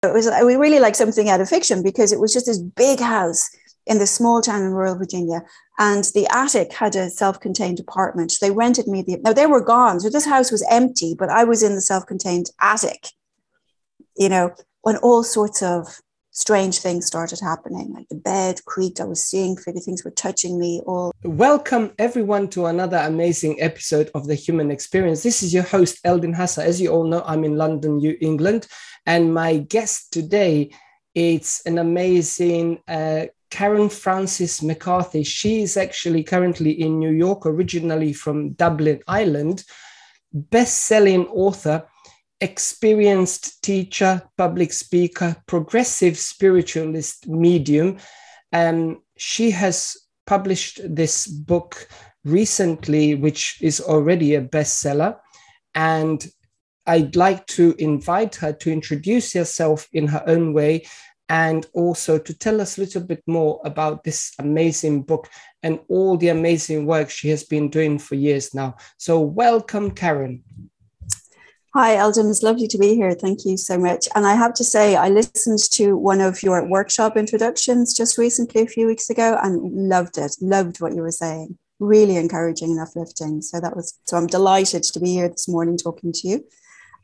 It was really like something out of fiction, because it was just this big house in this small town in rural Virginia. And the attic had a self-contained apartment. They rented me now they were gone. So this house was empty, but I was in the self-contained attic, when all sorts of strange things started happening. Like the bed creaked, I was seeing things were touching me all. Welcome everyone to another amazing episode of The Human Experience. This is your host, Eldin Hassa. As you all know, I'm in London, England. And my guest today, it's an amazing Karen Frances McCarthy. She is actually currently in New York, originally from Dublin, Ireland, best-selling author, experienced teacher, public speaker, progressive spiritualist medium. She has published this book recently, which is already a bestseller. And I'd like to invite her to introduce herself in her own way, and also to tell us a little bit more about this amazing book and all the amazing work she has been doing for years now. So welcome, Karen. Hi, Eldon. It's lovely to be here. Thank you so much. And I have to say, I listened to one of your workshop introductions just recently, a few weeks ago, and loved it. Loved what you were saying. Really encouraging and uplifting. So I'm delighted to be here this morning talking to you.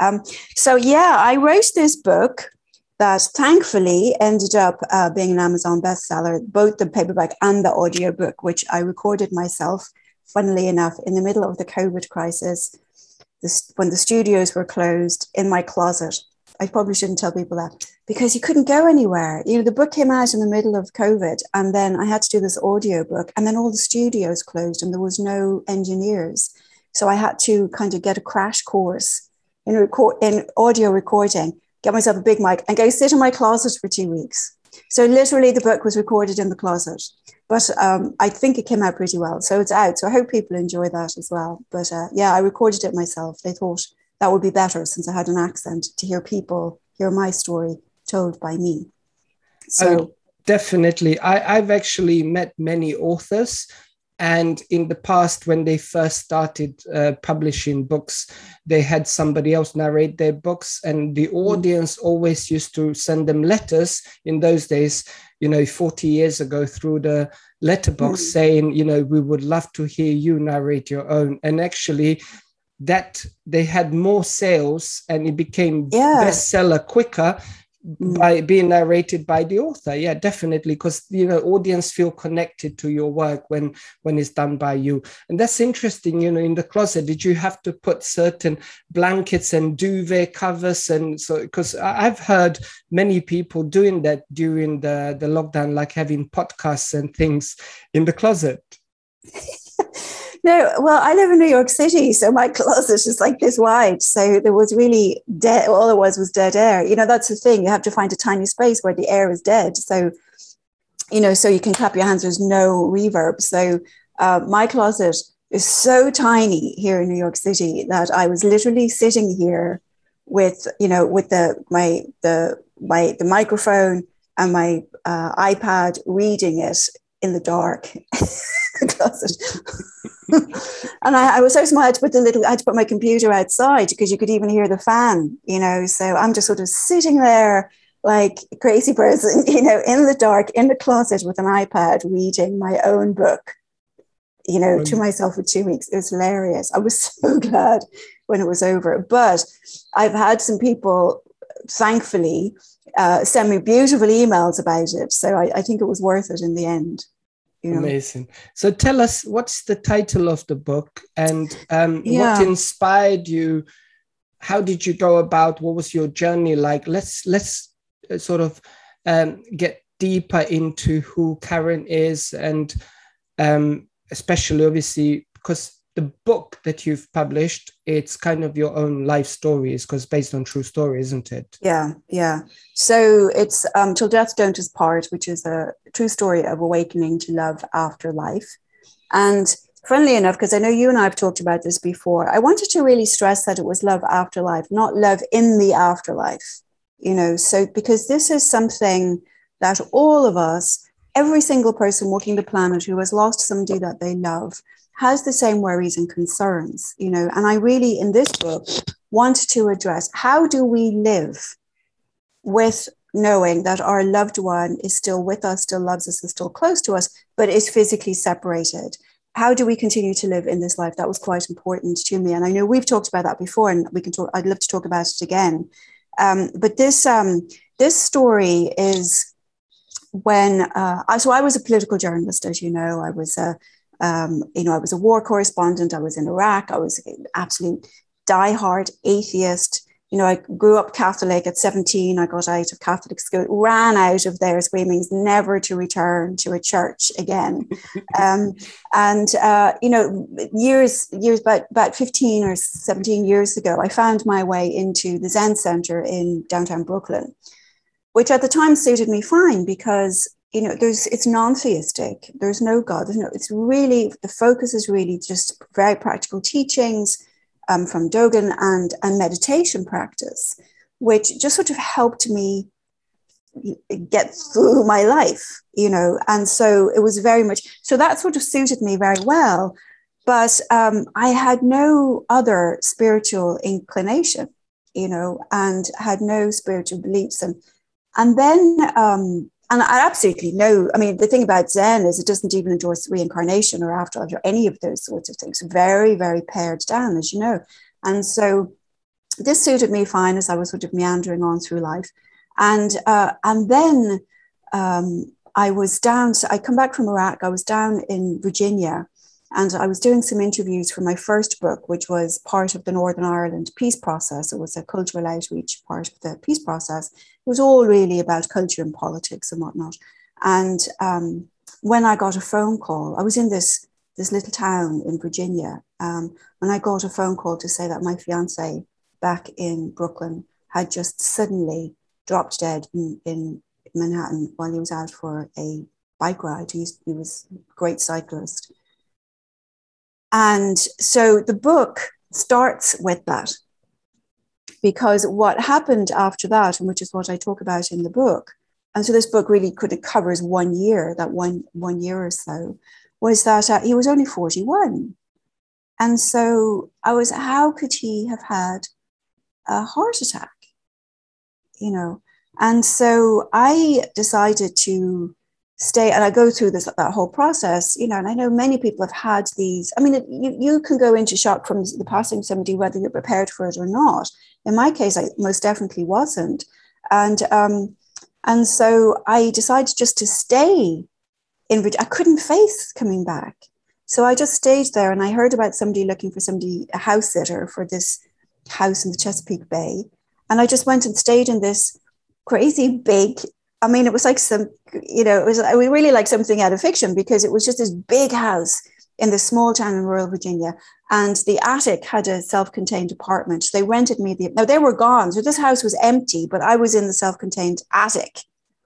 I wrote this book that thankfully ended up being an Amazon bestseller, both the paperback and the audiobook, which I recorded myself, funnily enough, in the middle of the COVID crisis, when the studios were closed, in my closet. I probably shouldn't tell people that, because you couldn't go anywhere. The book came out in the middle of COVID, and then I had to do this audiobook, and then all the studios closed and there was no engineers. So I had to kind of get a crash course in audio recording, get myself a big mic and go sit in my closet for 2 weeks. So literally the book was recorded in the closet, but I think it came out pretty well. So it's out. So I hope people enjoy that as well. But I recorded it myself. They thought that would be better, since I had an accent, to hear my story told by me. So definitely. I've actually met many authors. And in the past, when they first started publishing books, they had somebody else narrate their books, and the audience always used to send them letters in those days, 40 years ago, through the letterbox saying, we would love to hear you narrate your own. And actually that they had more sales and it became bestseller quicker by being narrated by the author. Yeah, definitely, because audience feel connected to your work when it's done by you. And that's interesting. In the closet, did you have to put certain blankets and duvet covers? And so, because I've heard many people doing that during the lockdown, like having podcasts and things in the closet. No, well, I live in New York City, so my closet is like this wide. So there was really dead. All it was dead air. That's the thing. You have to find a tiny space where the air is dead. So, so you can clap your hands. There's no reverb. So my closet is so tiny here in New York City that I was literally sitting here with the microphone and my iPad, reading it in the dark. Closet. And I was so smart. I had to put my computer outside, because you could even hear the fan, so I'm just sort of sitting there like a crazy person, in the dark, in the closet with an iPad, reading my own book, to myself for 2 weeks. It was hilarious. I was so glad when it was over. But I've had some people, thankfully, send me beautiful emails about it. So I think it was worth it in the end. Amazing. So tell us, what's the title of the book, and what inspired you? How did you go about? What was your journey like? Let's sort of get deeper into who Karen is, and especially, obviously, because the book that you've published, it's kind of your own life stories, because based on true story, isn't it? Yeah. So it's Till Death Don't Us Part, which is a true story of awakening to love after life. And funnily enough, because I know you and I have talked about this before, I wanted to really stress that it was love after life, not love in the afterlife. So because this is something that all of us, every single person walking the planet who has lost somebody that they love, has the same worries and concerns, and I really, in this book, want to address, how do we live with knowing that our loved one is still with us, still loves us, is still close to us, but is physically separated. How do we continue to live in this life? That was quite important to me. And I know we've talked about that before, and we can talk, I'd love to talk about it again. But this story is when, so I was a political journalist, as you know. I was I was a war correspondent. I was in Iraq. I was an absolute diehard atheist. I grew up Catholic at 17. I got out of Catholic school, ran out of there screaming never to return to a church again. Years about 15 or 17 years ago, I found my way into the Zen Center in downtown Brooklyn, which at the time suited me fine because it's non-theistic. There's no God. It's really, the focus is really just very practical teachings from Dogen and meditation practice, which just sort of helped me get through my life, and so it was very much, so that sort of suited me very well. But I had no other spiritual inclination, and had no spiritual beliefs. And then, and I absolutely know, I mean, the thing about Zen is it doesn't even endorse reincarnation or afterlife or any of those sorts of things. Very, very pared down, as you know. And so this suited me fine as I was sort of meandering on through life. And then I was down, so I come back from Iraq, I was down in Virginia, and I was doing some interviews for my first book, which was part of the Northern Ireland peace process. It was a cultural outreach part of the peace process. It was all really about culture and politics and whatnot. And when I got a phone call, I was in this little town in Virginia, when I got a phone call to say that my fiance back in Brooklyn had just suddenly dropped dead in Manhattan while he was out for a bike ride. He was a great cyclist. And so the book starts with that, because what happened after that, and which is what I talk about in the book, and so this book really covers 1 year, that one year or so, was that he was only 41. And so how could he have had a heart attack? And so I decided to stay, and I go through that whole process, and I know many people have had these. I mean, you can go into shock from the passing of somebody, whether you're prepared for it or not. In my case, I most definitely wasn't. And so I decided just to stay in Virginia. I couldn't face coming back. So I just stayed there, and I heard about somebody looking for a house sitter for this house in the Chesapeake Bay. And I just went and stayed in this crazy big, I mean, it was like we really like something out of fiction, because it was just this big house in this small town in rural Virginia. And the attic had a self-contained apartment. They rented me now they were gone. So this house was empty, but I was in the self-contained attic,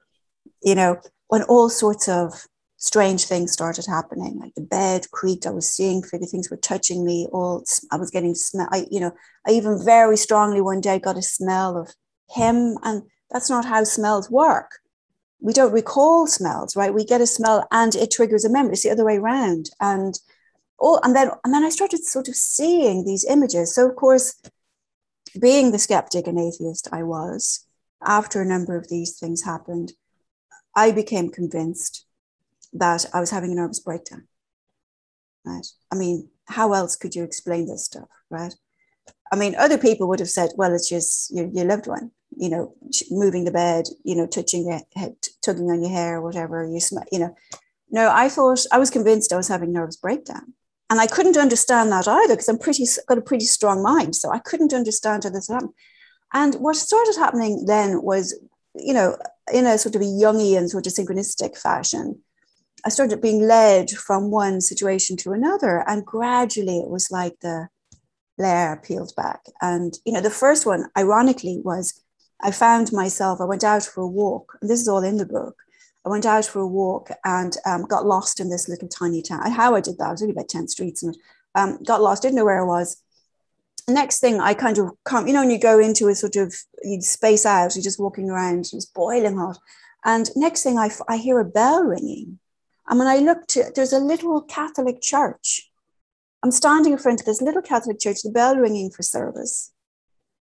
when all sorts of strange things started happening. Like the bed creaked, I was seeing things were touching me, I was getting smell. I even very strongly one day got a smell of him, and that's not how smells work. We don't recall smells, right? We get a smell and it triggers a memory. It's the other way around. And then I started sort of seeing these images. So of course, being the skeptic and atheist I was, after a number of these things happened, I became convinced that I was having a nervous breakdown. Right? I mean, how else could you explain this stuff, right? I mean, other people would have said, well, it's just your loved one, moving the bed, touching your head, tugging on your hair, whatever, No, I was convinced I was having nervous breakdown. And I couldn't understand that either, because got a pretty strong mind. So I couldn't understand how this happened. And what started happening then was, in a sort of a Jungian sort of synchronistic fashion, I started being led from one situation to another. And gradually it was like the layer peeled back. And, the first one, ironically, was I found myself, I went out for a walk. And this is all in the book. I went out for a walk and got lost in this little tiny town. How I did that, I was only about 10 streets, and got lost, didn't know where I was. Next thing, I kind of come, when you go into a sort of, you space out, you're just walking around, it was boiling hot. And next thing, I hear a bell ringing. And when I looked, there's a little Catholic church. I'm standing in front of this little Catholic church, the bell ringing for service.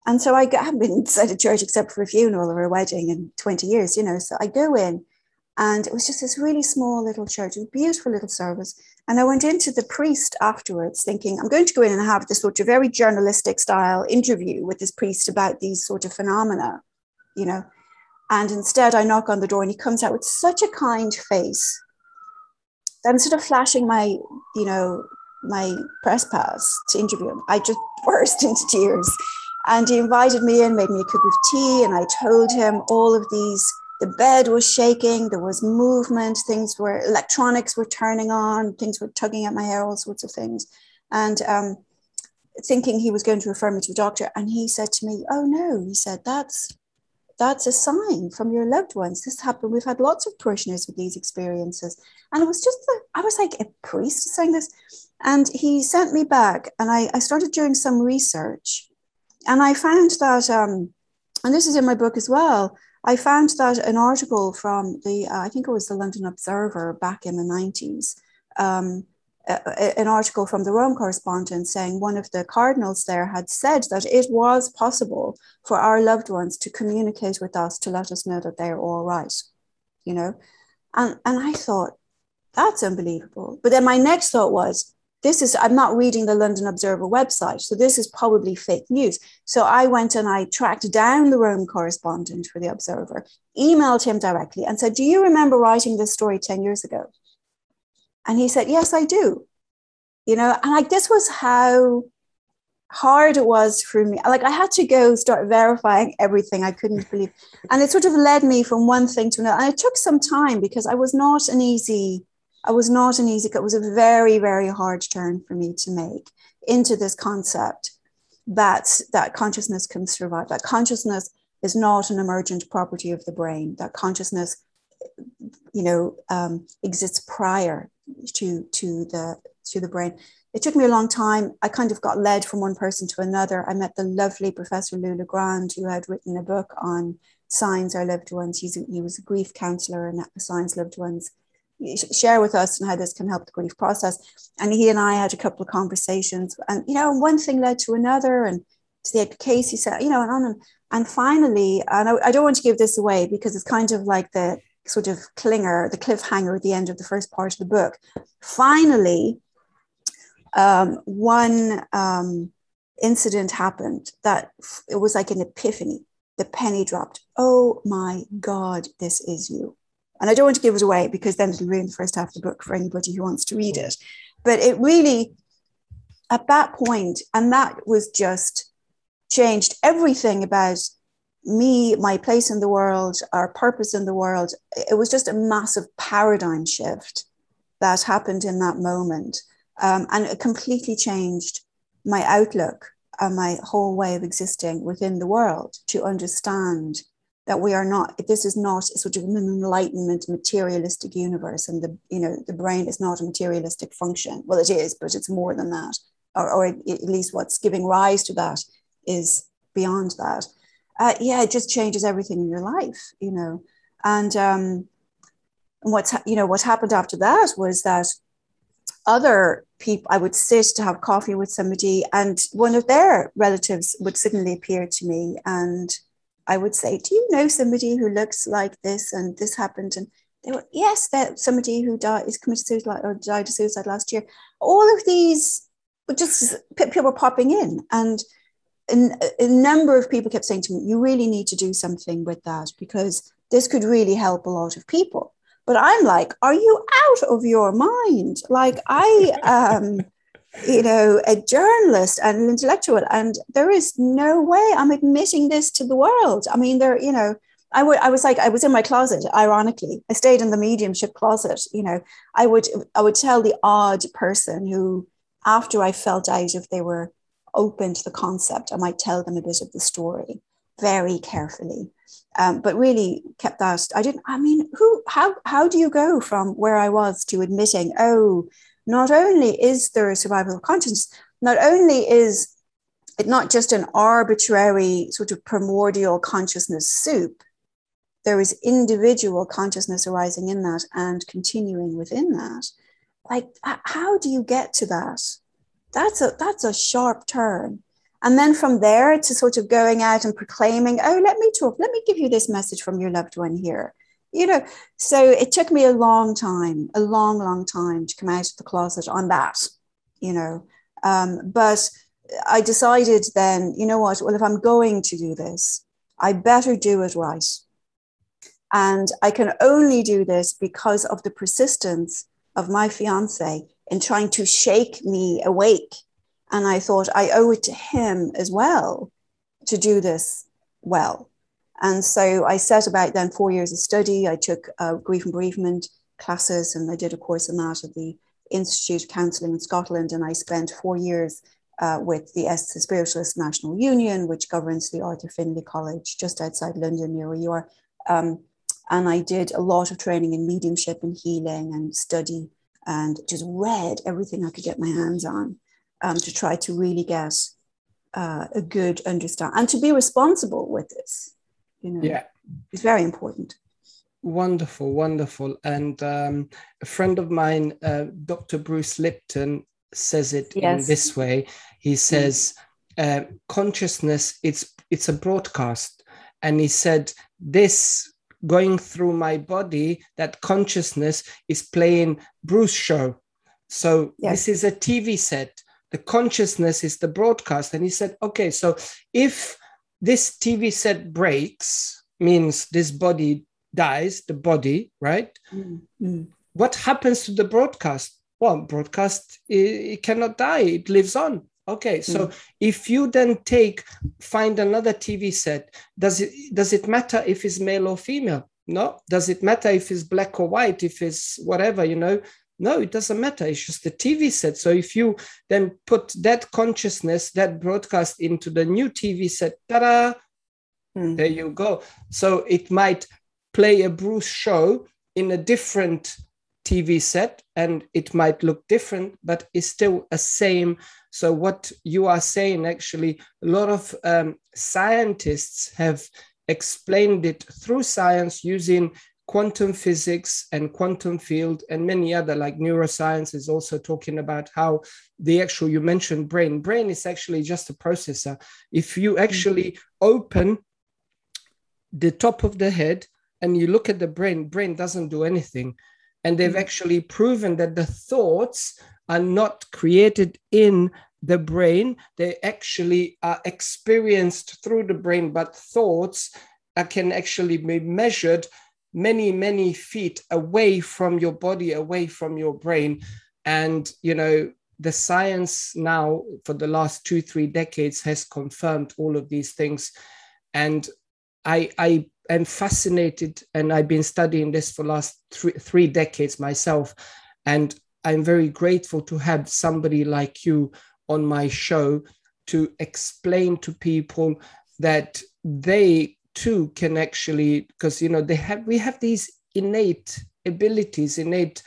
And so I haven't been inside a church except for a funeral or a wedding in 20 years, you know. So I go in, and it was just this really small little church, a beautiful little service. And I went into the priest afterwards thinking, I'm going to go in and have this sort of very journalistic style interview with this priest about these sort of phenomena, you know. And instead I knock on the door and he comes out with such a kind face that instead of flashing my, you know, my press pass to interview him, I just burst into tears. And he invited me in, made me a cup of tea, and I told him all of these. The bed was shaking, there was movement, electronics were turning on, things were tugging at my hair, all sorts of things. And thinking he was going to refer me to a doctor. And he said to me, oh no, he said, that's a sign from your loved ones. This happened. We've had lots of parishioners with these experiences. And it was just, I was like, a priest saying this. And he sent me back, and I started doing some research. And I found that, and this is in my book as well, I found that an article from I think it was the London Observer back in the 90s, an article from the Rome correspondent saying one of the cardinals there had said that it was possible for our loved ones to communicate with us to let us know that they're all right, you know? And I thought, that's unbelievable. But then my next thought was, I'm not reading the London Observer website, so this is probably fake news. So I went and I tracked down the Rome correspondent for the Observer, emailed him directly and said, do you remember writing this story 10 years ago? And he said, yes, I do. You know, and like, this was how hard it was for me. Like, I had to go start verifying everything. I couldn't believe. And it sort of led me from one thing to another. And it took some time because it was a very, very hard turn for me to make into this concept that consciousness can survive, that consciousness is not an emergent property of the brain, that consciousness, you know, exists prior to the brain. It took me a long time. I kind of got led from one person to another. I met the lovely Professor Lou Legrand, who had written a book on Signs Our Loved Ones. He was a grief counselor, and Signs Loved Ones share with us and how this can help the grief process. And he and I had a couple of conversations, and, you know, one thing led to another, and to the case, he said, you know, and on and finally, and I don't want to give this away because it's kind of like the sort of the cliffhanger at the end of the first part of the book. Finally, one incident happened that it was like an epiphany. The penny dropped. Oh my God, this is you. And I don't want to give it away because then it'll ruin the first half of the book for anybody who wants to read it. But it really, at that point, and that was just changed everything about me, my place in the world, our purpose in the world. It was just a massive paradigm shift that happened in that moment. And it completely changed my outlook and my whole way of existing within the world, to understand that this is not a sort of an enlightenment materialistic universe, and the brain is not a materialistic function. Well, it is, but it's more than that, or at least what's giving rise to that is beyond that. It just changes everything in your life, you know. And what happened after that was that other people, I would sit to have coffee with somebody, and one of their relatives would suddenly appear to me, and I would say, do you know somebody who looks like this, and this happened? And they were, yes, that somebody who died of suicide last year. All of these, just people were popping in, and a number of people kept saying to me, you really need to do something with that, because this could really help a lot of people. But I'm like, are you out of your mind? Like, I am, you know, a journalist and an intellectual, and there is no way I'm admitting this to the world. I mean, you know, I was in my closet, ironically. I stayed in the mediumship closet, you know. I would tell the odd person who, after I felt out if they were open to the concept, I might tell them a bit of the story very carefully. But really kept that. How do you go from where I was to admitting, oh, not only is there a survival of consciousness, not only is it not just an arbitrary sort of primordial consciousness soup, there is individual consciousness arising in that and continuing within that. Like, how do you get to that? That's a sharp turn. And then from there to sort of going out and proclaiming, oh, let me talk, let me give you this message from your loved one here. You know, so it took me a long time, a long, long time to come out of the closet on that, you know. But I decided then, you know what, well, if I'm going to do this, I better do it right. And I can only do this because of the persistence of my fiance in trying to shake me awake. And I thought I owe it to him as well to do this well. And so I set about then 4 years of study. I took grief and bereavement classes, and I did a course in that at the Institute of Counselling in Scotland. And I spent 4 years with the Spiritualist National Union, which governs the Arthur Findlay College just outside London, near where you are. And I did a lot of training in mediumship and healing and study, and just read everything I could get my hands on to try to really get a good understanding and to be responsible with this. You know, yeah, it's very important. Wonderful, wonderful. And a friend of mine, Dr. Bruce Lipton, says it in this way. He says, consciousness, it's a broadcast. And he said, this going through my body, that consciousness is playing Bruce show. So this is a TV set. The consciousness is the broadcast. And he said, okay, so if this TV set breaks, means this body dies, the body, right? Mm-hmm. What happens to the broadcast? Well, broadcast, it cannot die. It lives on. Okay, so if you then find another TV set, does it matter if it's male or female? No. Does it matter if it's black or white, if it's whatever, you know? No, it doesn't matter. It's just the TV set. So if you then put that consciousness, that broadcast into the new TV set, ta-da, there you go. So it might play a Bruce show in a different TV set, and it might look different, but it's still a same. So what you are saying, actually, a lot of scientists have explained it through science using quantum physics and quantum field, and many other, like neuroscience is also talking about how the actual, you mentioned brain is actually just a processor. If you actually open the top of the head and you look at the brain doesn't do anything. And they've actually proven that the thoughts are not created in the brain. They actually are experienced through the brain, but thoughts can actually be measured many, many feet away from your body, away from your brain. And, you know, the science now for the last 2-3 decades has confirmed all of these things. And I am fascinated, and I've been studying this for the last three decades myself. And I'm very grateful to have somebody like you on my show to explain to people that they too can actually, because, you know, we have these innate abilities, innate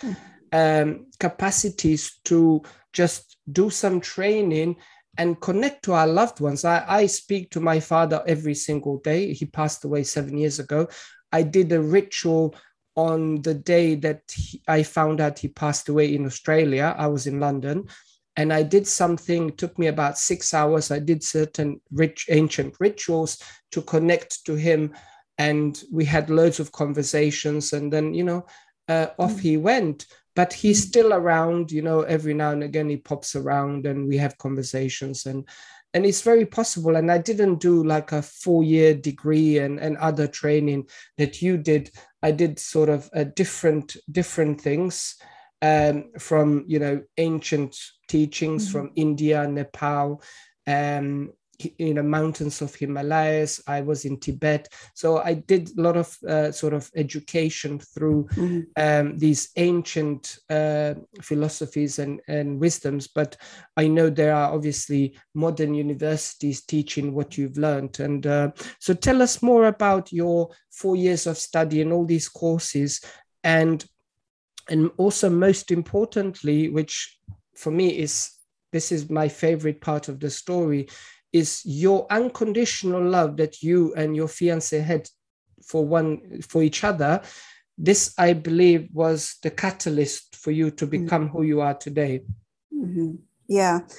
capacities to just do some training and connect to our loved ones. I speak to my father every single day. He passed away 7 years ago. I did a ritual on the day that I found out he passed away in Australia. I was in London, and I did something. It took me about 6 hours. I did certain ancient rituals to connect to him, and we had loads of conversations. And then, you know, off he went. But he's still around, you know, every now and again he pops around and we have conversations, and it's very possible. And I didn't do like a 4-year degree and other training that you did. I did sort of different things from, you know, ancient teachings from India, Nepal, in the mountains of Himalayas. I was in Tibet. So I did a lot of sort of education through these ancient philosophies and wisdoms. But I know there are obviously modern universities teaching what you've learned. And so tell us more about your 4 years of study and all these courses. And also, most importantly, which for me this is my favorite part of the story, is your unconditional love that you and your fiancé had for each other. This, I believe, was the catalyst for you to become who you are today. Mm-hmm. Yeah.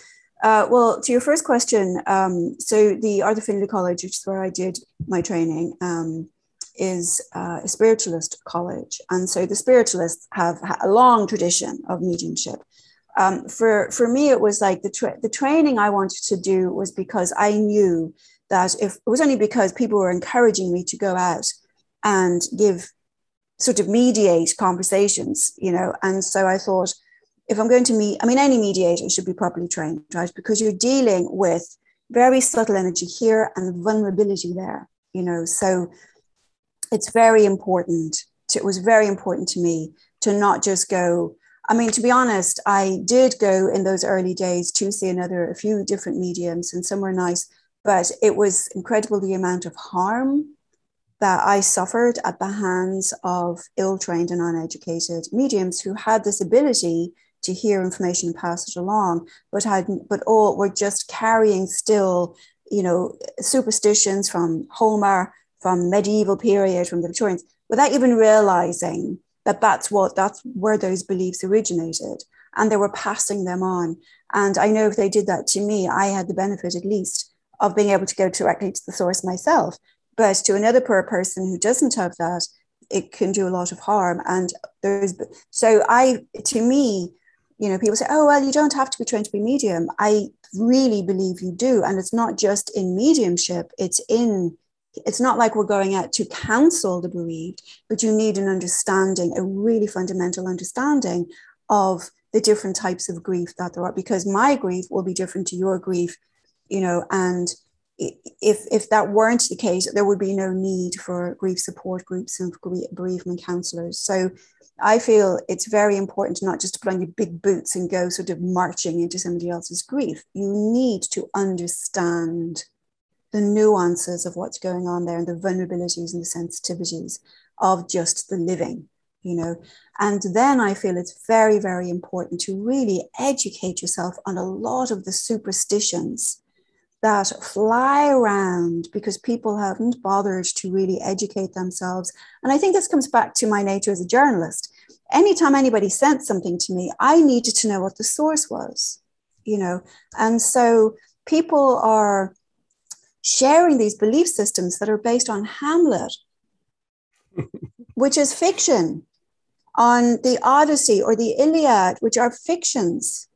Well, to your first question, so the Arthur Findlay College, which is where I did my training, is a spiritualist college. And so the spiritualists have a long tradition of mediumship. For me, it was like the training I wanted to do was because I knew that if it was only because people were encouraging me to go out and sort of mediate conversations, and so I thought, if I'm going to meet, any mediator should be properly trained, right? Because you're dealing with very subtle energy here and vulnerability there, so it's very important. It was very important to me to not just go. To be honest, I did go in those early days to see a few different mediums, and some were nice, but it was incredible the amount of harm that I suffered at the hands of ill-trained and uneducated mediums who had this ability to hear information and pass it along, but all were just carrying still, superstitions from Homer, from medieval period, from the Victorians, without even realizing that that's where those beliefs originated, and they were passing them on. And I know if they did that to me, I had the benefit at least of being able to go directly to the source myself. But to another person who doesn't have that, it can do a lot of harm. And to me, people say, oh, well, you don't have to be trained to be medium. I really believe you do. And it's not just in mediumship, it's not like we're going out to counsel the bereaved, but you need an understanding, a really fundamental understanding of the different types of grief that there are, because my grief will be different to your grief, and if that weren't the case, there would be no need for grief support groups and bereavement counselors. So I feel it's very important not just to put on your big boots and go sort of marching into somebody else's grief. You need to understand the nuances of what's going on there and the vulnerabilities and the sensitivities of just the living, And then I feel it's very, very important to really educate yourself on a lot of the superstitions that fly around because people haven't bothered to really educate themselves. And I think this comes back to my nature as a journalist. Anytime anybody sent something to me, I needed to know what the source was, And so people are sharing these belief systems that are based on Hamlet, which is fiction, on the Odyssey or the Iliad, which are fictions,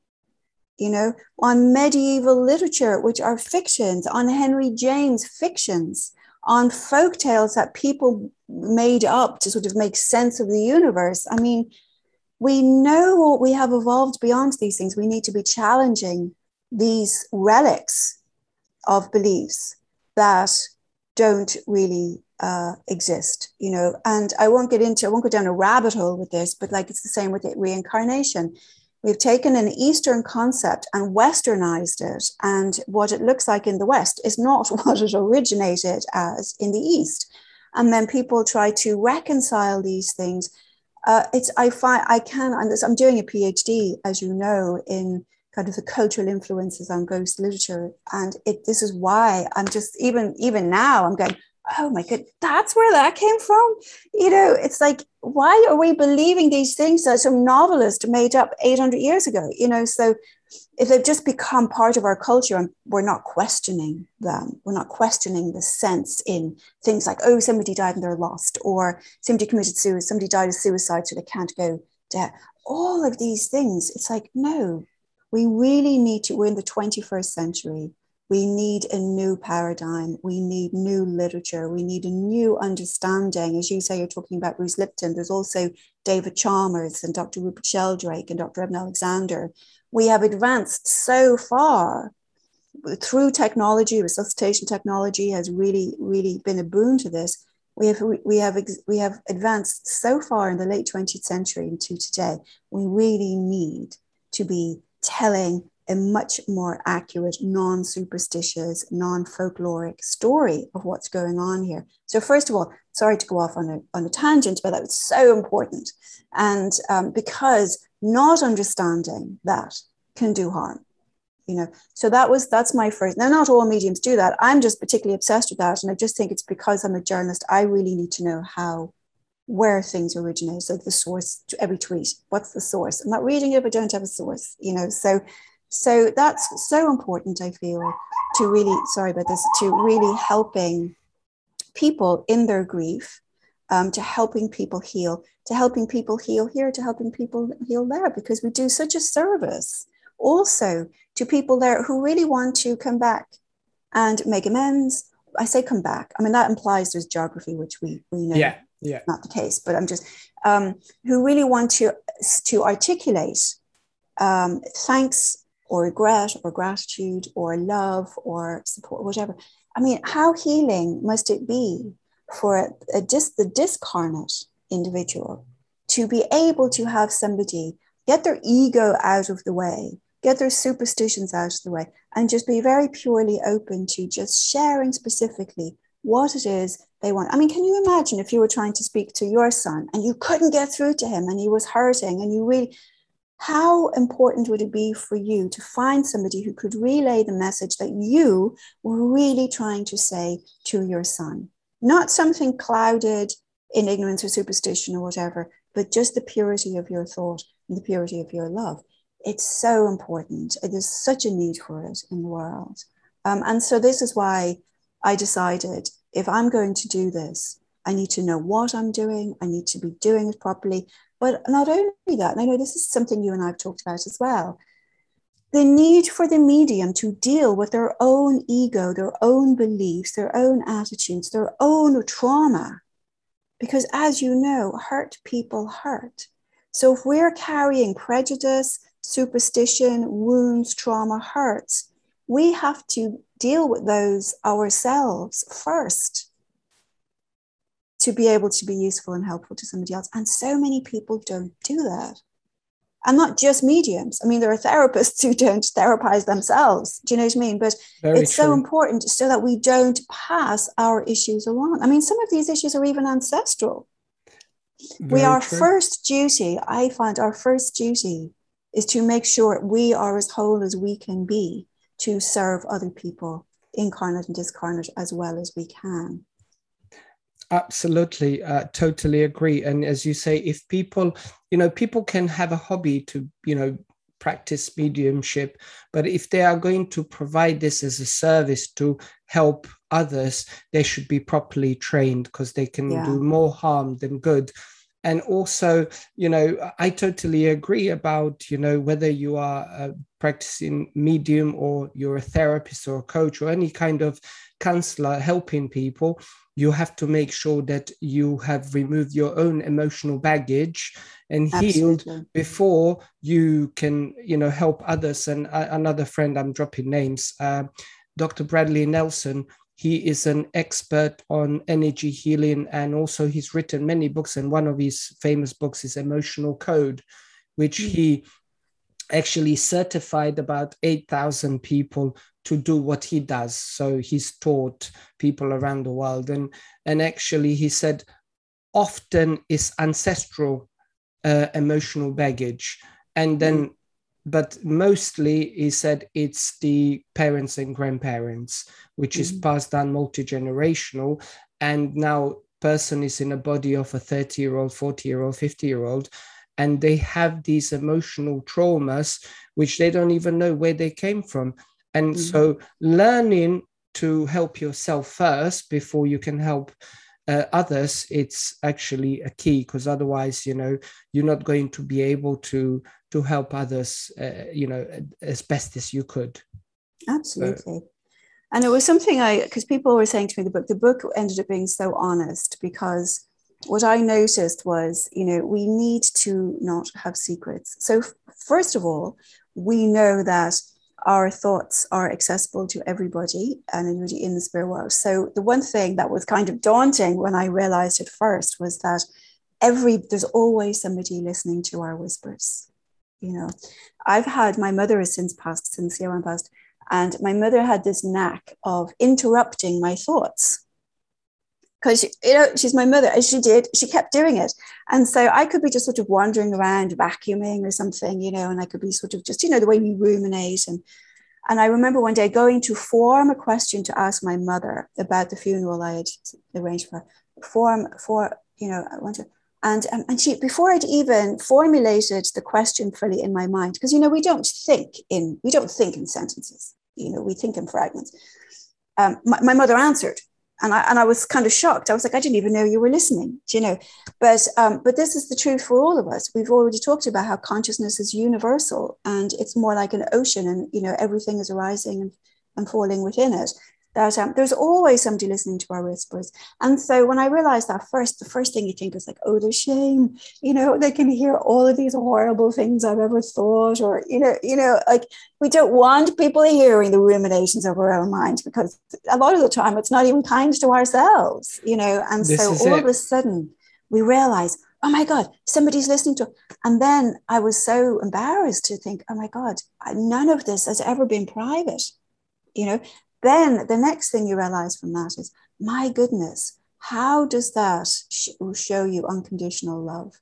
on medieval literature, which are fictions, on Henry James, fictions, on folk tales that people made up to sort of make sense of the universe. We know we have evolved beyond these things. We need to be challenging these relics of beliefs that don't really exist, and I won't go down a rabbit hole with this, but it's the same with reincarnation. We've taken an Eastern concept and Westernized it, and what it looks like in the West is not what it originated as in the East. And then people try to reconcile these things. I'm doing a PhD, as you know, in kind of the cultural influences on ghost literature, and this is why I'm just even now I'm going, oh my God, that's where that came from. It's like, why are we believing these things that some novelist made up 800 years ago? So if they've just become part of our culture and we're not questioning them, we're not questioning the sense in things like, oh, somebody died and they're lost, or somebody committed suicide, somebody died of suicide, so they can't go to all of these things. It's like, no, we really need to, we're in the 21st century. We need a new paradigm. We need new literature. We need a new understanding. As you say, you're talking about Bruce Lipton. There's also David Chalmers and Dr. Rupert Sheldrake and Dr. Eben Alexander. We have advanced so far through technology. Resuscitation technology has really, really been a boon to this. We have advanced so far in the late 20th century into today. We really need to be telling a much more accurate, non-superstitious, non-folkloric story of what's going on here. So first of all, sorry to go off on a tangent, but that was so important. And because not understanding that can do harm, So that's my first. Now, not all mediums do that. I'm just particularly obsessed with that. And I just think it's because I'm a journalist, I really need to know where things originate. So the source to every tweet, what's the source? I'm not reading it if I don't have a source, So So that's so important, I feel, to really, sorry about this, to really helping people in their grief, to helping people heal, to helping people heal here, to helping people heal there, because we do such a service also to people there who really want to come back and make amends. I say come back. I mean, that implies there's geography, which we know yeah, not the case, but I'm just, who really want to articulate thanks or regret or gratitude or love or support, whatever. I mean, how healing must it be for the discarnate individual to be able to have somebody get their ego out of the way, get their superstitions out of the way, and just be very purely open to just sharing specifically what it is they want. I mean, can you imagine if you were trying to speak to your son and you couldn't get through to him and he was hurting and you really, how important would it be for you to find somebody who could relay the message that you were really trying to say to your son? Not something clouded in ignorance or superstition or whatever, but just the purity of your thought and the purity of your love. It's so important. There's such a need for it in the world. And so this is why I decided, if I'm going to do this, I need to know what I'm doing. I need to be doing it properly. But not only that, and I know this is something you and I have talked about as well, the need for the medium to deal with their own ego, their own beliefs, their own attitudes, their own trauma. Because as you know, hurt people hurt. So if we're carrying prejudice, superstition, wounds, trauma, hurts, we have to deal with those ourselves first to be able to be useful and helpful to somebody else. And so many people don't do that. And not just mediums. I mean, there are therapists who don't therapize themselves. Do you know what I mean? But very it's true. so important so that we don't pass our issues along. I mean, some of these issues are even ancestral. Our first duty, I find our first duty is to make sure we are as whole as we can be to serve other people, incarnate and discarnate, as well as we can. Absolutely, totally agree. And as you say, if people, people can have a hobby to, practice mediumship, but if they are going to provide this as a service to help others, they should be properly trained, because they can do more harm than good. And also, I totally agree about, whether you are a practicing medium or you're a therapist or a coach or any kind of counselor helping people, you have to make sure that you have removed your own emotional baggage and healed before you can, help others. And another friend, I'm dropping names, Dr. Bradley Nelson, he is an expert on energy healing, and also he's written many books. And one of his famous books is Emotional Code, which he actually certified about 8,000 people to do what he does. So he's taught people around the world. And actually he said often is ancestral emotional baggage. And then, but mostly he said it's the parents and grandparents, which is passed down multi-generational. And now person is in a body of a 30-year-old, 40-year-old, 50-year-old, and they have these emotional traumas, which they don't even know where they came from. And so learning to help yourself first before you can help others, it's actually a key, because otherwise, you're not going to be able to help others, as best as you could. Absolutely. And it was something because people were saying to me, the book ended up being so honest, because what I noticed was, we need to not have secrets. So first of all, we know that our thoughts are accessible to everybody and anybody in the spirit world. So the one thing that was kind of daunting when I realized it first was that there's always somebody listening to our whispers. I've had, my mother has since the year passed, and my mother had this knack of interrupting my thoughts. Because, she's my mother, as she kept doing it. And so I could be just sort of wandering around vacuuming or something, and I could be sort of just, the way we ruminate. And I remember one day going to form a question to ask my mother about the funeral I had arranged for her. I And she, before I'd even formulated the question fully in my mind, because, you know, we don't think in sentences, you know, we think in fragments. My mother answered, and I was kind of shocked. I was like, I didn't even know you were listening, you know. But this is the truth for all of us. We've already talked about how consciousness is universal, and it's more like an ocean, and, you know, everything is arising and falling within it. That there's always somebody listening to our whispers. And so when I realized that the first thing you think is like, oh, the shame, you know, they can hear all of these horrible things I've ever thought, or, you know, like, we don't want people hearing the ruminations of our own minds, because a lot of the time it's not even kind to ourselves, you know. And so all of a sudden we realize, oh my God, somebody's listening to it. And then I was so embarrassed to think, oh my God, none of this has ever been private, you know. Then the next thing you realize from that is, my goodness, how does that show you unconditional love?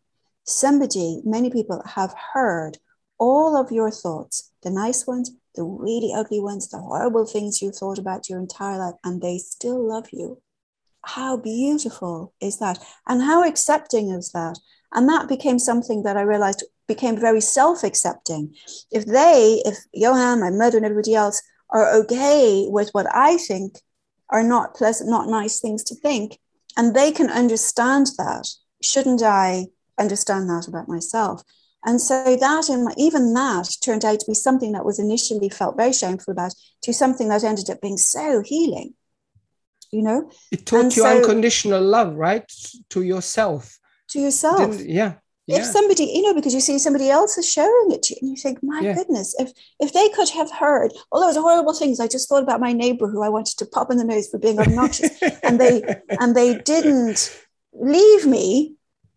Many people have heard all of your thoughts, the nice ones, the really ugly ones, the horrible things you've thought about your entire life, and they still love you. How beautiful is that? And how accepting is that? And that became something that I realized became very self-accepting. If Johan, my mother, and everybody else are okay with what I think are not pleasant, not nice things to think, and they can understand that, shouldn't I understand that about myself? And so even that turned out to be something that was initially felt very shameful about, to something that ended up being so healing, you know. It taught you unconditional love, right? To yourself. Yeah. If somebody, you know, because you see somebody else is showing it to you, and you think, my goodness, if they could have heard all those horrible things I just thought about my neighbor who I wanted to pop in the nose for being obnoxious, and they didn't leave me,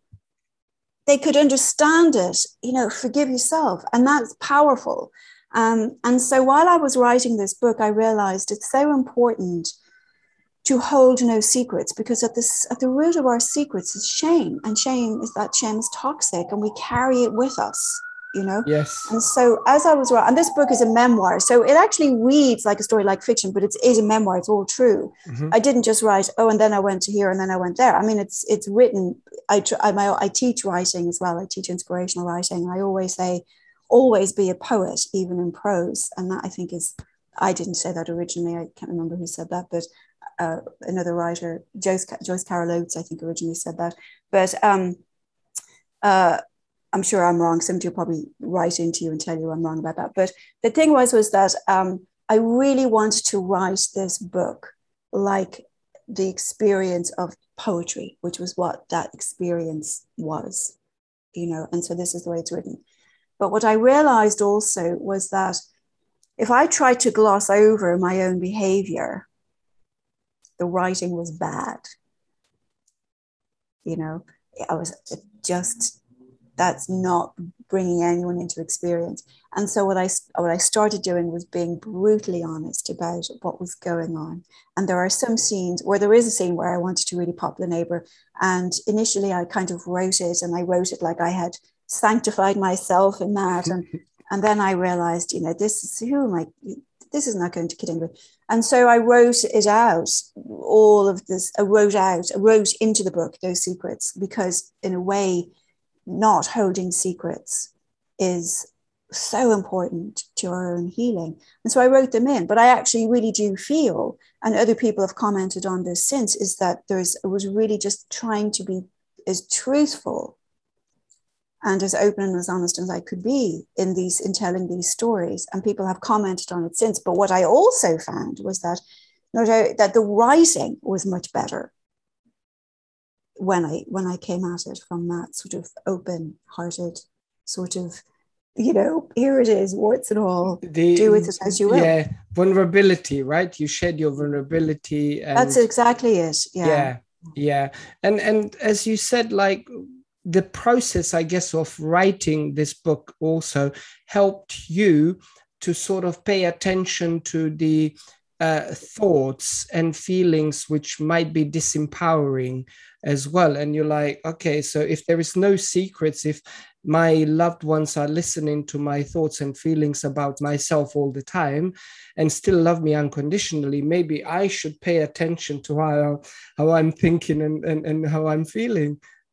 they could understand it, you know, forgive yourself. And that's powerful. And so while I was writing this book, I realized it's so important to hold no secrets, because at the root of our secrets is shame, and shame is toxic, and we carry it with us, you know. Yes. And so as I was writing, and this book is a memoir, so it actually reads like a story, like fiction, but it is a memoir. It's all true. Mm-hmm. I didn't just write, oh, and then I went to here and then I went there. I mean, it's written. I teach writing as well. I teach inspirational writing. I always say, always be a poet, even in prose. And that, I think, I didn't say that originally. I can't remember who said that, but another writer, Joyce Carol Oates, I think, originally said that. But I'm sure I'm wrong. Somebody will probably write into you and tell you I'm wrong about that. But the thing was that I really wanted to write this book like the experience of poetry, which was what that experience was, you know. And so this is the way it's written. But what I realized also was that if I tried to gloss over my own behavior, the writing was bad. You know, that's not bringing anyone into experience. And so what I started doing was being brutally honest about what was going on. And there are some scenes where there is a scene where I wanted to really pop the neighbor. And initially I kind of wrote it, and I wrote it like I had sanctified myself in that. And then I realized, you know, this is not going to kid anybody. And so I wrote it out, all of this. I wrote into the book those secrets, because in a way, not holding secrets is so important to our own healing. And so I wrote them in. But I actually really do feel, and other people have commented on this since, is that I was really just trying to be as truthful and as open and as honest as I could be in telling these stories. And people have commented on it since. But what I also found was that that the writing was much better when I came at it from that sort of open-hearted sort of, you know, here it is, warts and all, do with it as you will. Yeah, vulnerability, right? You shed your vulnerability. And that's exactly it. Yeah. And as you said, like, the process, I guess, of writing this book also helped you to sort of pay attention to the thoughts and feelings which might be disempowering as well. And you're like, okay, so if there is no secrets, if my loved ones are listening to my thoughts and feelings about myself all the time and still love me unconditionally, maybe I should pay attention to how I'm thinking and how I'm feeling.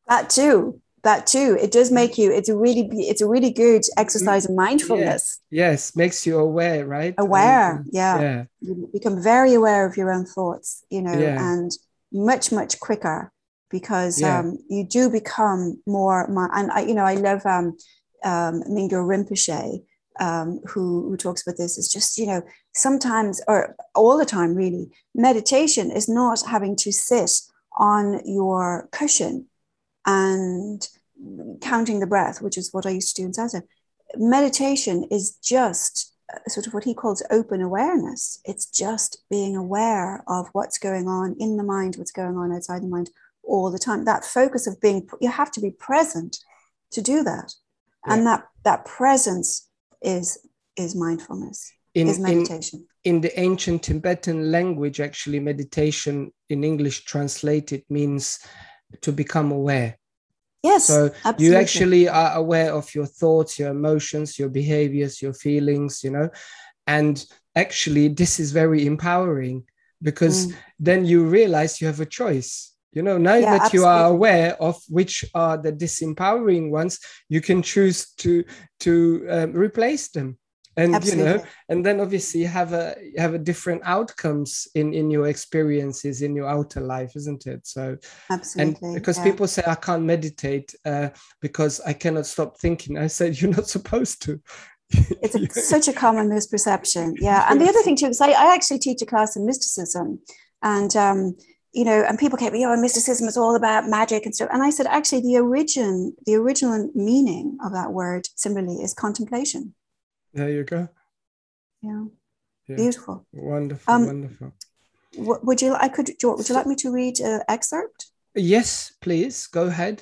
That too. That too. It does make you, it's a really good exercise in mindfulness. Yeah. Yes, makes you aware, right? Aware. Yeah. Yeah. You become very aware of your own thoughts, Yeah. and much, much quicker, because Yeah. you do become more, and I love Mingyur Rinpoche, who talks about this. Is just, sometimes, or all the time really, meditation is not having to sit on your cushion and counting the breath, which is what I used to do in Zazen. Meditation is just sort of what he calls open awareness. It's just being aware of what's going on in the mind, what's going on outside the mind all the time. That focus of you have to be present to do that. Yeah. And that presence is mindfulness, is meditation. In the ancient Tibetan language, actually, meditation in English translated means to become aware. Yes, so absolutely. You actually are aware of your thoughts, your emotions, your behaviors, your feelings, and actually this is very empowering, because then you realize you have a choice. Now that absolutely. You are aware of which are the disempowering ones, you can choose to replace them. And absolutely. And then obviously you have a different outcomes in your experiences in your outer life, isn't it? So absolutely. And because people say I can't meditate because I cannot stop thinking, I said you're not supposed to. It's such a common misperception. Yeah. And the other thing too, because I actually teach a class in mysticism, and and people came, mysticism is all about magic and stuff. And I said, actually, the original meaning of that word similarly is contemplation. There you go. Yeah. Beautiful. Wonderful, wonderful. Would you like me to read an excerpt? Yes, please. Go ahead.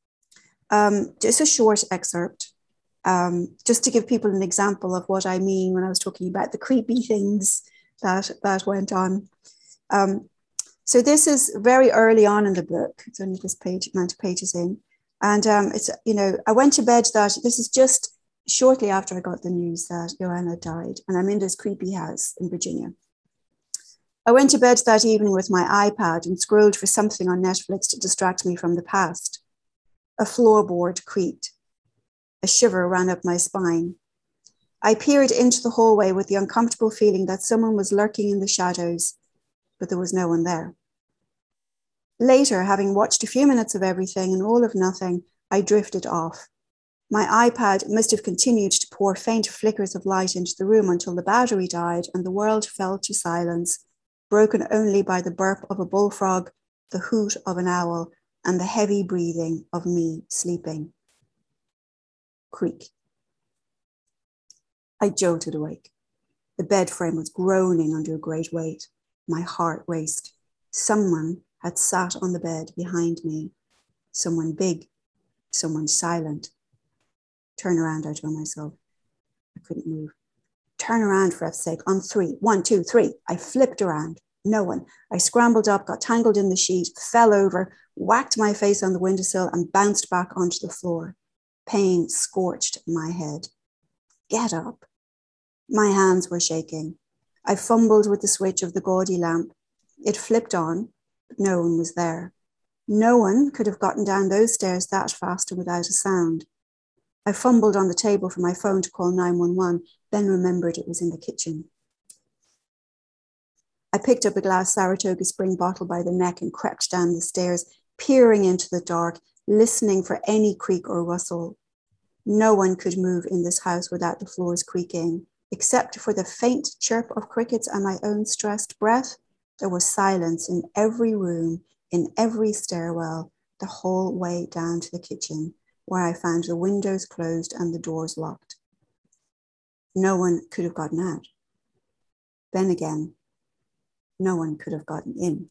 Just a short excerpt, just to give people an example of what I mean when I was talking about the creepy things that went on. So this is very early on in the book. It's only this amount of pages in. And it's, I went to bed this is just shortly after I got the news that Joanna died. And I'm in this creepy house in Virginia. I went to bed that evening with my iPad and scrolled for something on Netflix to distract me from the past. A floorboard creaked. A shiver ran up my spine. I peered into the hallway with the uncomfortable feeling that someone was lurking in the shadows, but there was no one there. Later, having watched a few minutes of everything and all of nothing, I drifted off. My iPad must have continued to pour faint flickers of light into the room until the battery died and the world fell to silence, broken only by the burp of a bullfrog, the hoot of an owl, and the heavy breathing of me sleeping. Creak. I jolted awake. The bed frame was groaning under a great weight. My heart raced. Someone had sat on the bed behind me. Someone big, someone silent. Turn around, I told myself. I couldn't move. Turn around, for F's sake, on 3. 1, 2, 3. I flipped around. No one. I scrambled up, got tangled in the sheet, fell over, whacked my face on the windowsill and bounced back onto the floor. Pain scorched my head. Get up. My hands were shaking. I fumbled with the switch of the gaudy lamp. It flipped on, but no one was there. No one could have gotten down those stairs that fast and without a sound. I fumbled on the table for my phone to call 911, then remembered it was in the kitchen. I picked up a glass Saratoga Spring bottle by the neck and crept down the stairs, peering into the dark, listening for any creak or rustle. No one could move in this house without the floors creaking. Except for the faint chirp of crickets and my own stressed breath, there was silence in every room, in every stairwell, the whole way down to the kitchen, where I found the windows closed and the doors locked. No one could have gotten out. Then again, no one could have gotten in.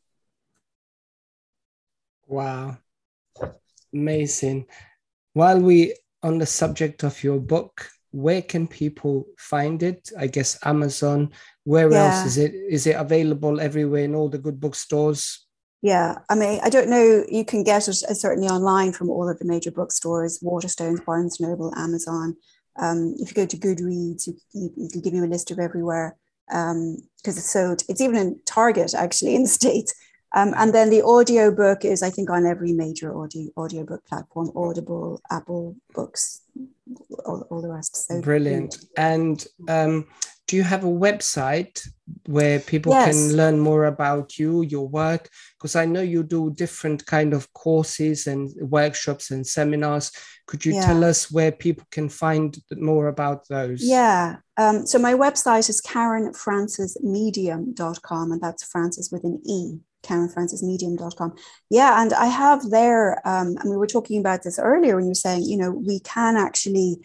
Wow. Amazing. While we on the subject of your book, where can people find it? I guess Amazon. Where else is it? Is it available everywhere in all the good bookstores? Yeah, I mean, I don't know. You can get it certainly online from all of the major bookstores: Waterstones, Barnes & Noble, Amazon. If you go to Goodreads, it'll give you a list of everywhere because it's sold. It's even in Target, actually, in the States. And then the audiobook is, I think, on every major audiobook platform: Audible, Apple Books, all the rest. So brilliant. And do you have a website where people yes. can learn more about you, your work? Because I know you do different kind of courses and workshops and seminars. Could you tell us where people can find more about those? Yeah. So my website is KarenFrancisMedium.com, and that's Francis with an E. KarenFrancisMedium.com. Yeah, and I have there, and we were talking about this earlier when you were saying, we can actually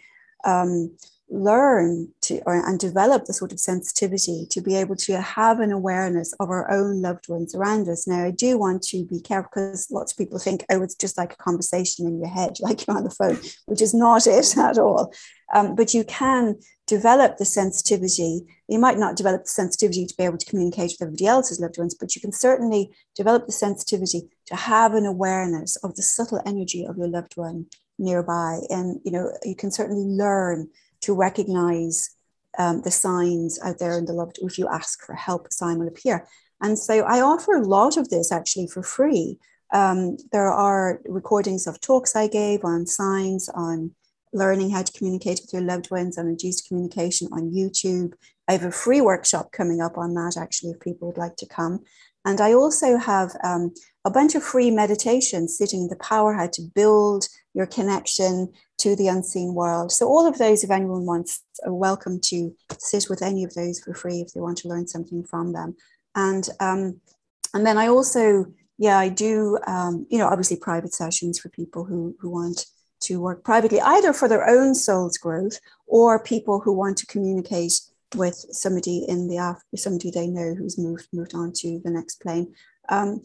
learn to and develop the sort of sensitivity to be able to have an awareness of our own loved ones around us. Now, I do want to be careful because lots of people think, oh, it's just like a conversation in your head, like you're on the phone, which is not it at all. But you can develop the sensitivity. You might not develop the sensitivity to be able to communicate with everybody else's loved ones, but you can certainly develop the sensitivity to have an awareness of the subtle energy of your loved one nearby. And, you can certainly learn to recognize the signs out there in the loved. If you ask for help, a sign will appear. And so I offer a lot of this actually for free. There are recordings of talks I gave on signs, on learning how to communicate with your loved ones, on induced communication on YouTube. I have a free workshop coming up on that, actually, if people would like to come. And I also have a bunch of free meditations sitting in the power, how to build your connection to the unseen world. So all of those, if anyone wants, are welcome to sit with any of those for free if they want to learn something from them. And then I also, I do, obviously private sessions for people who want to work privately, either for their own soul's growth or people who want to communicate with somebody somebody they know who's moved on to the next plane. And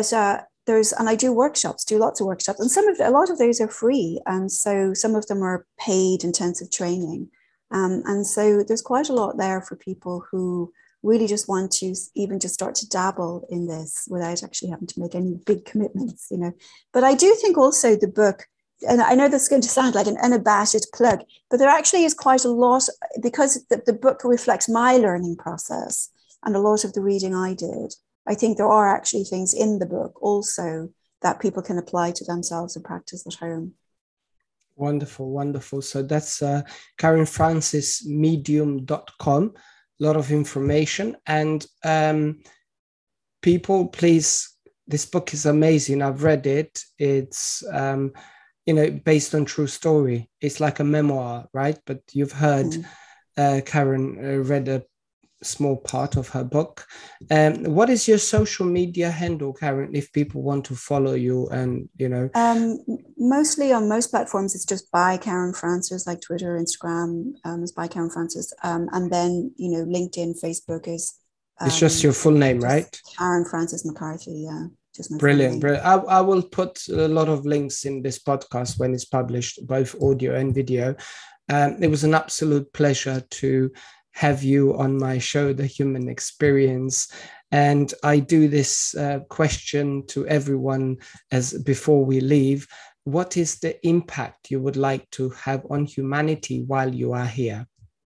I do workshops, lots of workshops, and a lot of those are free. And so some of them are paid intensive training. And so there's quite a lot there for people who really just want to even just start to dabble in this without actually having to make any big commitments, But I do think also the book, and I know this is going to sound like an unabashed plug, but there actually is quite a lot, because the book reflects my learning process and a lot of the reading I did. I think there are actually things in the book also that people can apply to themselves and practice at home. Wonderful, wonderful. So that's KarenFrancisMedium.com. A lot of information. And people, please, this book is amazing. I've read it. It's based on true story. It's like a memoir, right? But you've heard Karen read a small part of her book. What is your social media handle, Karen, if people want to follow you? And mostly on most platforms it's just by Karen Francis, like Twitter, Instagram is by Karen Francis, and then LinkedIn, Facebook is it's just your full name, right? Karen Francis McCarthy. Brilliant. I will put a lot of links in this podcast when it's published, both audio and video. It was an absolute pleasure to have you on my show, The Human Experience. And I do this question to everyone as before we leave. What is the impact you would like to have on humanity while you are here?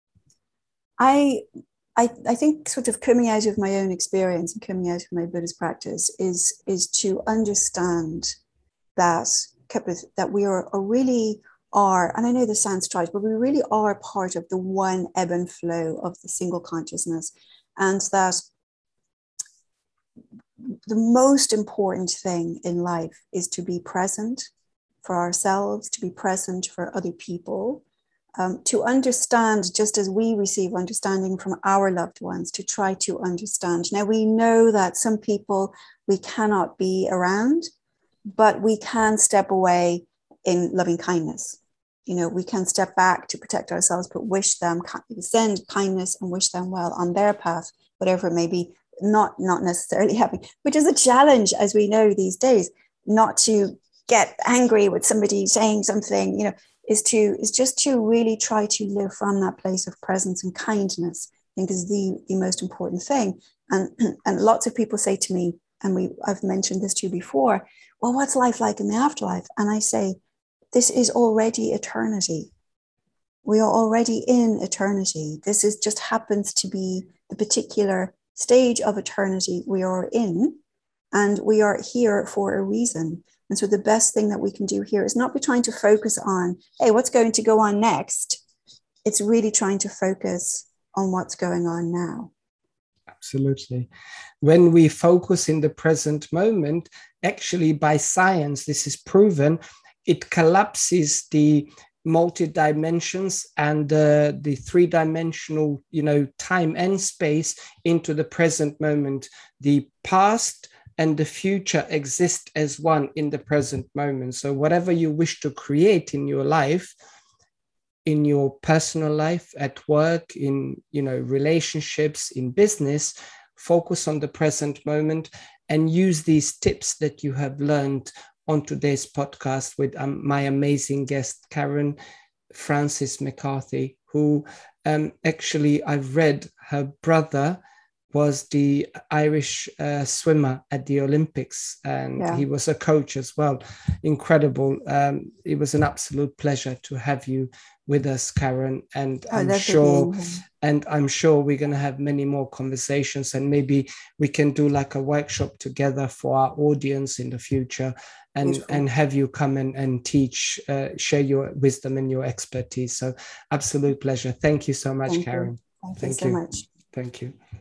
I think sort of coming out of my own experience and coming out of my Buddhist practice is to understand that we really are, and I know this sounds trite, but we really are part of the one ebb and flow of the single consciousness, and that the most important thing in life is to be present for ourselves, to be present for other people, to understand, just as we receive understanding from our loved ones, to try to understand. Now, we know that some people we cannot be around, but we can step away in loving kindness. We can step back to protect ourselves, but send kindness and wish them well on their path, whatever it may be, not necessarily having, which is a challenge, as we know these days, not to get angry with somebody saying something, is just to really try to live from that place of presence and kindness. I think is the most important thing. And lots of people say to me, and I've mentioned this to you before, well, what's life like in the afterlife? And I say, this is already eternity. We are already in eternity. This just happens to be the particular stage of eternity we are in. And we are here for a reason. And so the best thing that we can do here is not be trying to focus on, hey, what's going to go on next? It's really trying to focus on what's going on now. Absolutely. When we focus in the present moment, actually by science, this is proven, it collapses the multi-dimensions and the three-dimensional, time and space into the present moment. The past and the future exist as one in the present moment. So whatever you wish to create in your life, in your personal life, at work, in relationships, in business, focus on the present moment and use these tips that you have learned on today's podcast with my amazing guest, Karen Francis McCarthy, who actually I've read her brother was the Irish swimmer at the Olympics, and he was a coach as well. Incredible. It was an absolute pleasure to have you with us, Karen, and I'm sure we're going to have many more conversations, and maybe we can do like a workshop together for our audience in the future, and have you come and teach, share your wisdom and your expertise. So absolute pleasure. Thank you so much, Karen. Thank you so much. Thank you.